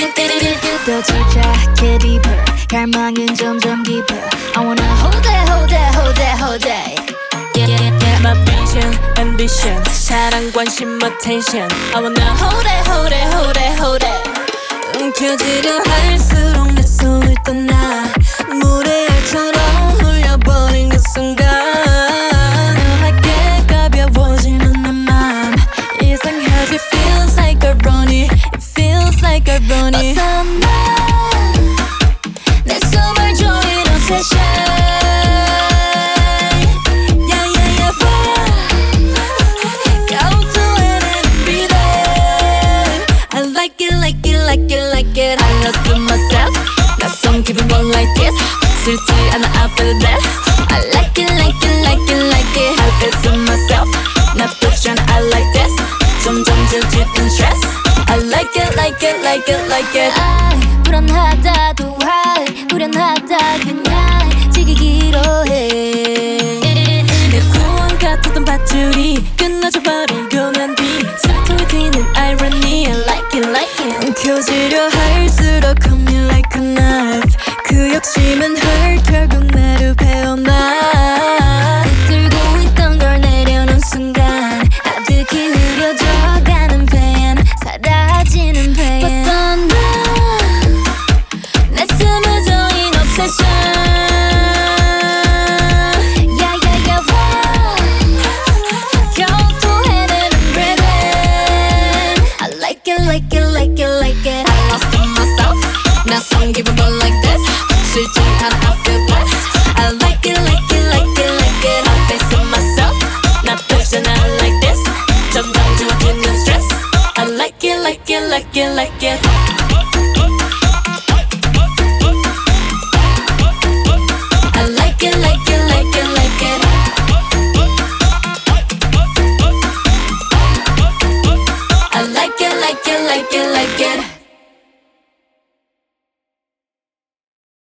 더 집착해 deeper 갈망은 점점 깊어 I wanna hold it, hold it, hold it, hold it Yeah, yeah, yeah. My vision, ambition 사랑, 관심, attention I wanna hold it, hold it, hold it, hold it 움켜쥐려 할수록 내 손을 떠나 모래알처럼 흘려버린 그 순간 너에게 가벼워지는 내 맘 이상하지 feels like irony It feels like irony 어서 내 숨을 조이는 obsession I lost to myself 낯선 기분 won't like this 싫지 않아 I feel this I like it, like it, like it, like it I feel to myself 나쁘지 않아 I like this 점점 질주는 stress I like it, like it, like it, like it 불안하다도 불안하다 그냥 지키기로 해 내 소원 같았던 밧줄이 끝나줘 바로 교면 뒤 숨통이 튀는 irony I like it, like it 움켜쥐려 할수록 cut me like a knife 그 욕심은 hurt 결국 나를 베어놔 들고 있던 걸 내려놓은 순간 아득히 흐려져가는 pain 사라지는 pain 벗어나 내 숨을 조인 obsession Like it, like it, like it I lost to myself 낯선 기분 but like this 싫지 않아 I feel blessed I like it, like it, like it, like it I face it myself 나쁘지 않아 I like this 점점 지워지는 stress I like it, like it, like it, like it I like it, like it, like it, like it I like it, like it, like it, like it